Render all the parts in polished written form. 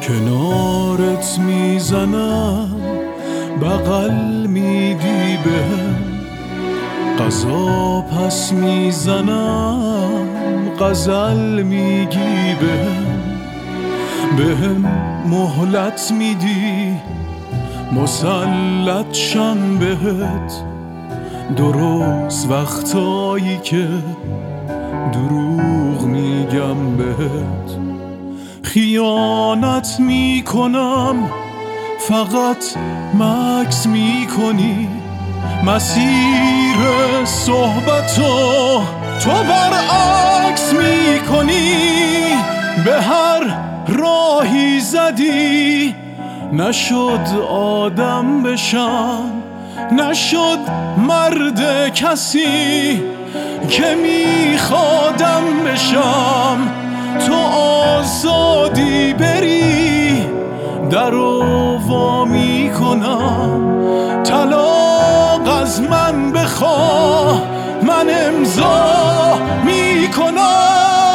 کنارت میزنم بغل میدی بهم، غذا پس میزنم غزل میگی بهم مهلت میدی مسلط شم بهت، درست وقتایی که دروغ میگم بهت. خیانت میکنم فقط مکس میکنی، مسیر صحبتو تو برعکس میکنی. به هر راهی زدی نشد آدم بشم، نشد مرد کسی که میخوادم بشم. تو آزادی بری درو وا میکنم، طلاق از من بخواه من امضا میکنم.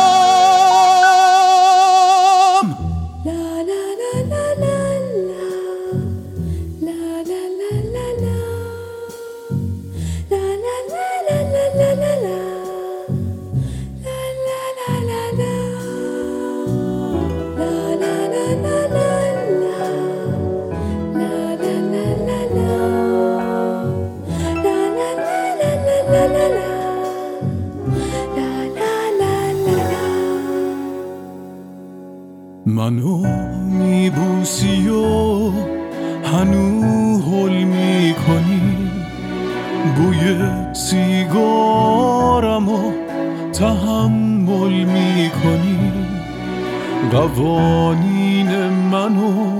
منو میبوسی و هنو هل میکنی، بوی سیگارمو تحمل میکنی. قوانین منو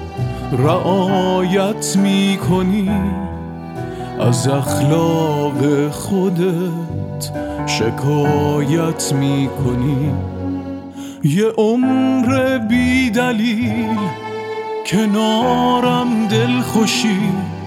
رعایت میکنی، از اخلاق خودت شکایت میکنی. یه عمر بی دلیل کنارم دل خوشی،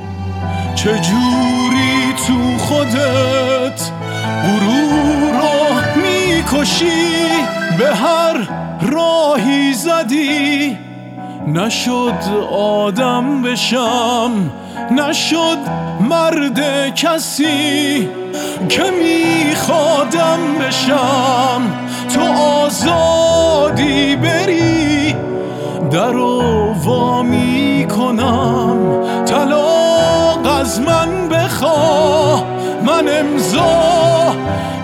چجوری تو خودت غرور رو میکشی. به هر راهی زدی نشد آدم بشم، نشد مرد کسی که میخوادم بشم. تو آزادی بری درو وا میکنم، طلاق از من بخواه من امضا